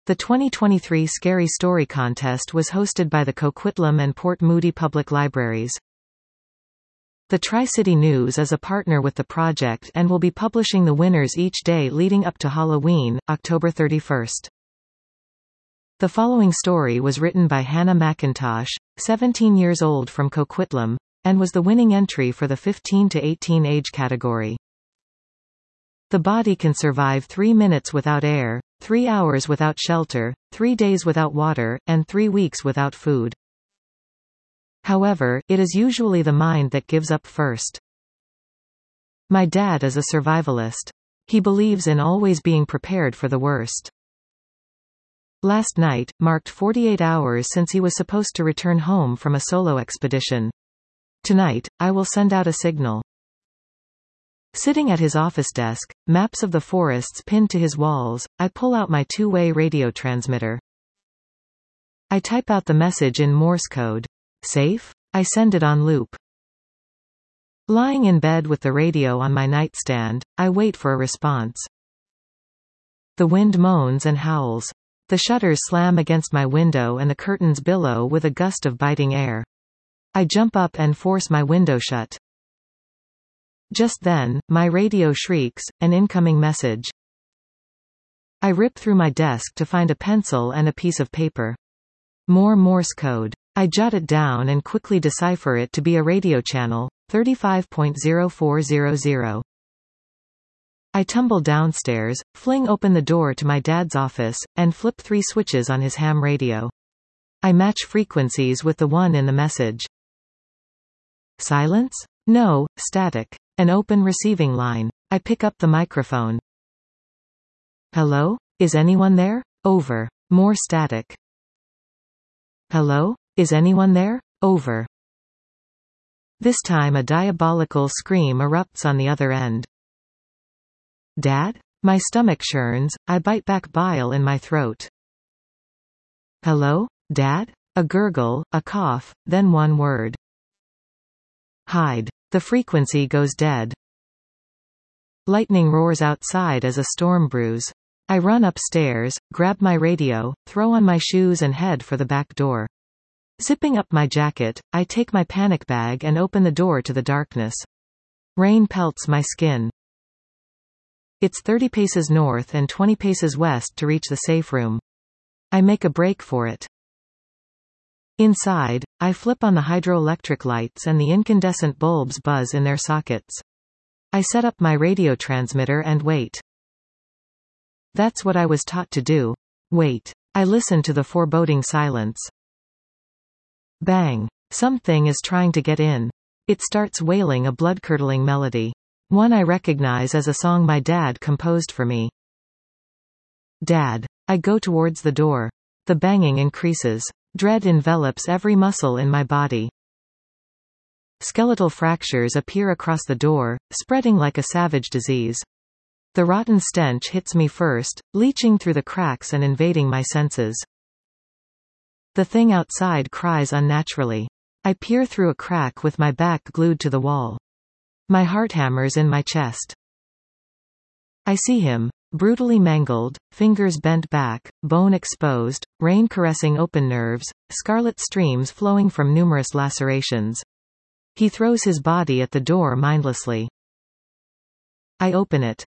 The 2023 Scary Story Contest was hosted by the Coquitlam and Port Moody Public Libraries. The Tri-City News is a partner with the project and will be publishing the winners each day leading up to Halloween, October 31st. The following story was written by Hannah McIntosh, 17 years old from Coquitlam, and was the winning entry for the 15 to 18 age category. The body can survive 3 minutes without air, 3 hours without shelter, 3 days without water, and 3 weeks without food. However, it is usually the mind that gives up first. My dad is a survivalist. He believes in always being prepared for the worst. Last night marked 48 hours since he was supposed to return home from a solo expedition. Tonight, I will send out a signal. Sitting at his office desk, maps of the forests pinned to his walls, I pull out my two-way radio transmitter. I type out the message in Morse code. Safe? I send it on loop. Lying in bed with the radio on my nightstand, I wait for a response. The wind moans and howls. The shutters slam against my window and the curtains billow with a gust of biting air. I jump up and force my window shut. Just then, my radio shrieks, an incoming message. I rip through my desk to find a pencil and a piece of paper. More Morse code. I jot it down and quickly decipher it to be a radio channel, 35.0400. I tumble downstairs, fling open the door to my dad's office, and flip 3 switches on his ham radio. I match frequencies with the one in the message. Silence? No, static. An open receiving line. I pick up the microphone. Hello? Is anyone there? Over. More static. Hello? Is anyone there? Over. This time a diabolical scream erupts on the other end. Dad? My stomach churns, I bite back bile in my throat. Hello? Dad? A gurgle, a cough, then one word. Hide. The frequency goes dead. Lightning roars outside as a storm brews. I run upstairs, grab my radio, throw on my shoes and head for the back door. Zipping up my jacket, I take my panic bag and open the door to the darkness. Rain pelts my skin. It's 30 paces north and 20 paces west to reach the safe room. I make a break for it. Inside, I flip on the hydroelectric lights and the incandescent bulbs buzz in their sockets. I set up my radio transmitter and wait. That's what I was taught to do. Wait. I listen to the foreboding silence. Bang. Something is trying to get in. It starts wailing a blood-curdling melody. One I recognize as a song my dad composed for me. Dad. I go towards the door. The banging increases. Dread envelops every muscle in my body. Skeletal fractures appear across the door, spreading like a savage disease. The rotten stench hits me first, leaching through the cracks and invading my senses. The thing outside cries unnaturally. I peer through a crack with my back glued to the wall. My heart hammers in my chest. I see him, brutally mangled, fingers bent back, bone exposed, rain caressing open nerves, scarlet streams flowing from numerous lacerations. He throws his body at the door mindlessly. I open it.